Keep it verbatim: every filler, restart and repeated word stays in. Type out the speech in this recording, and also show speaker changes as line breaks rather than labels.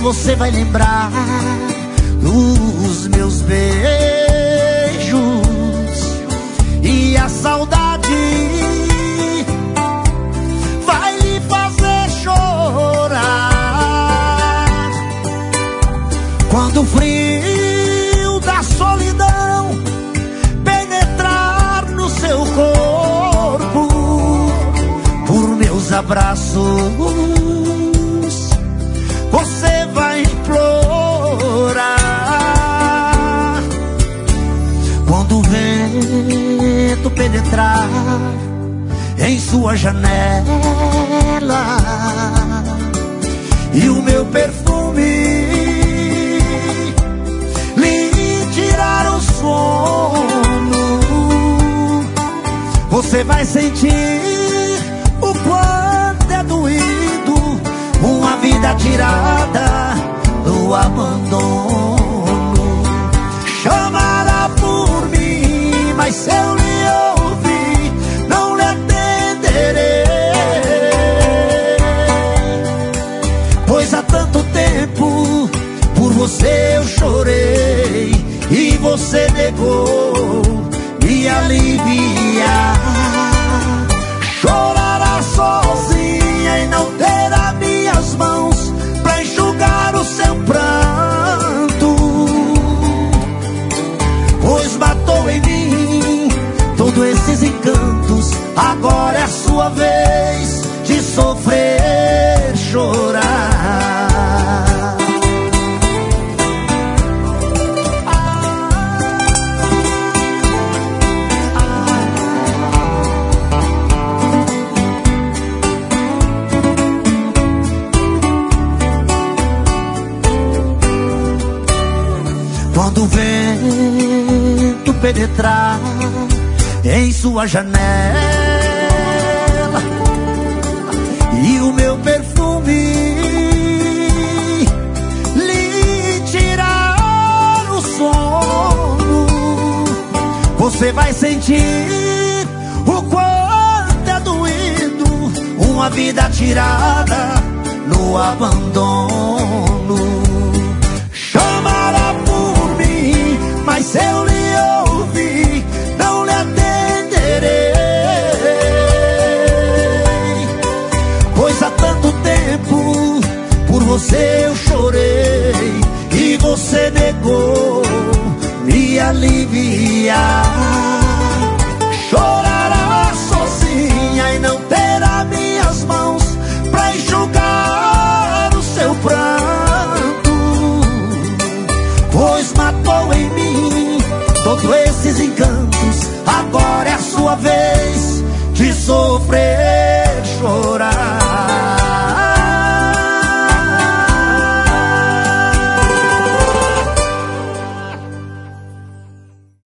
você vai lembrar dos meus beijos e a saudade vai lhe fazer chorar. Quando o frio da solidão penetrar no seu corpo, por meus abraços você vai implorar. Quando o vento penetrar em sua janela e o meu perfume lhe tirar o sono, você vai sentir o quanto é doído uma vida tirada do abandono. Chamará por mim, mas se eu lhe ouvir, não lhe atenderei, pois há tanto tempo por você eu chorei e você negou me aliviar. Chorará sozinha e não terá minhas mãos pra enxugar o seu pranto, pois matou em mim todos esses encantos. Agora é a sua vez de sofrer, chorar. Quando o vento penetrar em sua janela e o meu perfume lhe tirar o sono, você vai sentir o quanto é doído uma vida tirada no abandono. Chamará por mim, mas se eu lhe ouvir, não lhe atenderei, pois há tanto tempo por você eu chorei e você negou me aliviar.